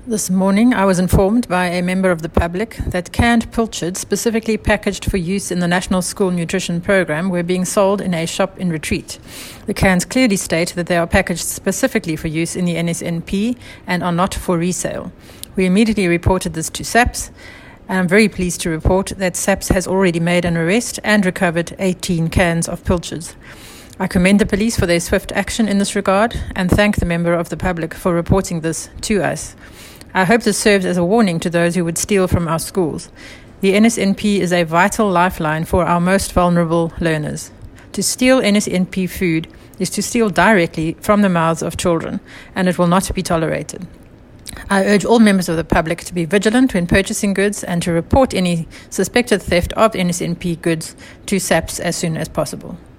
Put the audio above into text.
This morning, I was informed by a member of the public that canned pilchards specifically packaged for use in the National School Nutrition Program were being sold in a shop in Retreat. The cans clearly state that they are packaged specifically for use in the NSNP and are not for resale. We immediately reported this to SAPS, and I'm very pleased to report that SAPS has already made an arrest and recovered 18 cans of pilchards. I commend the police for their swift action in this regard and thank the member of the public for reporting this to us. I hope this serves as a warning to those who would steal from our schools. The NSNP is a vital lifeline for our most vulnerable learners. To steal NSNP food is to steal directly from the mouths of children, and it will not be tolerated. I urge all members of the public to be vigilant when purchasing goods and to report any suspected theft of NSNP goods to SAPS as soon as possible.